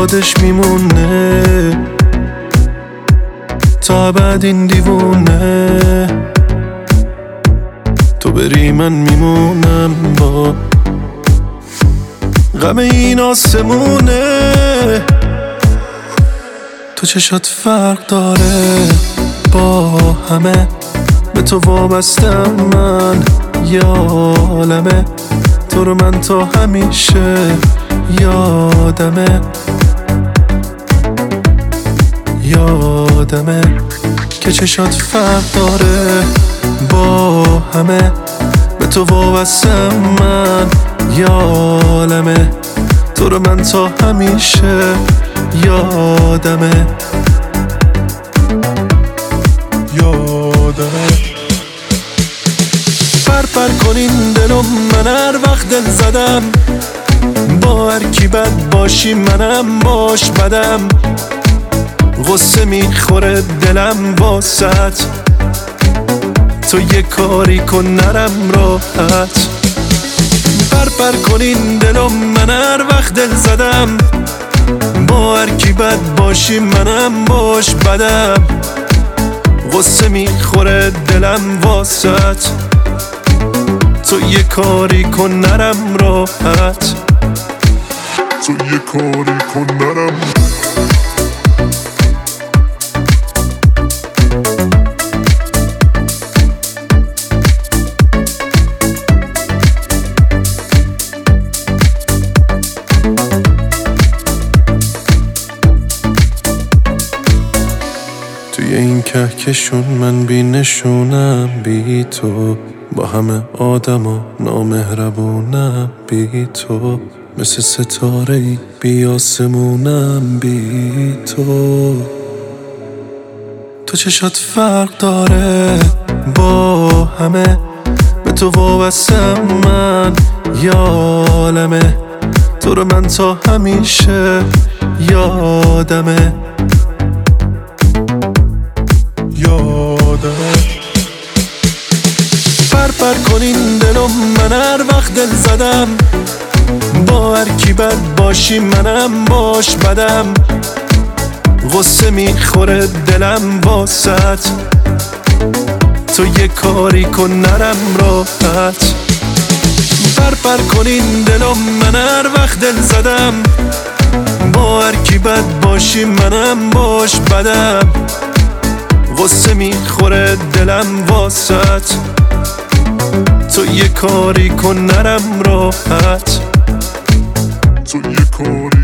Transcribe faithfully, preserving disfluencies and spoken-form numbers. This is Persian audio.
یادش میمونه تا بعد این دیوونه. تو بری من میمونم با غم این آسمونه. تو چشات فرق داره با همه، به تو وابستم من یالمه. تو رو من تا همیشه یادمه، یادمه که چشات فرق داره با همه، به تو وابستم من یالمه. تو رو من تا همیشه یادمه، یادمه. پر پر کنین دلم، من هر وقت دل زدم با هر کی بد باشی منم باش بدم. غصه میخوره دلم واسط، تو یه کاری کن نرم راحت. پر پر کنین دلم، من هر وقت دل زدم با هر کی بد باشی منم باش بدم. غصه میخوره دلم واسط، تو یه کاری کن نرم راحت. تو یه کاری کن نرم. توی این کهکشون من بی نشونم بی تو، با همه آدم و نامهربونم بی تو. مثل ستاره‌ای بی آسمونم بی تو. تو چشات فرق داره با همه، به تو وابستم من یالمه. تو رو من تا همیشه یادمه، یادمه. پر پر کنین دلم، من هر وقت دل زدم با هر کی بد باشی منم باش بدم. غصه میخوره دلم واسط، تو یه کاری کن نرم راحت. پر پر کنین دلم، من هر وقت دل زدم با هر کی بد باشی منم باش بدم. غصه میخوره دلم واسط، تو یه کاری کن نرم راحت. تو یه کاری